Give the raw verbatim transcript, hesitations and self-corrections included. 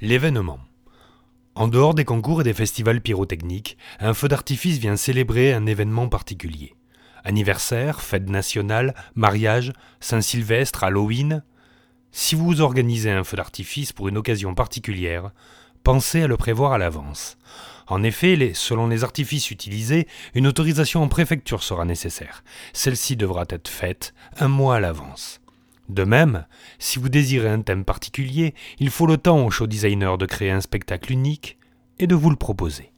L'événement. En dehors des concours et des festivals pyrotechniques, un feu d'artifice vient célébrer un événement particulier. Anniversaire, fête nationale, mariage, Saint-Sylvestre, Halloween. Si vous organisez un feu d'artifice pour une occasion particulière, pensez à le prévoir à l'avance. En effet, les, selon les artifices utilisés, une autorisation en préfecture sera nécessaire. Celle-ci devra être faite un mois à l'avance. De même, si vous désirez un thème particulier, il faut le temps au show designer de créer un spectacle unique et de vous le proposer.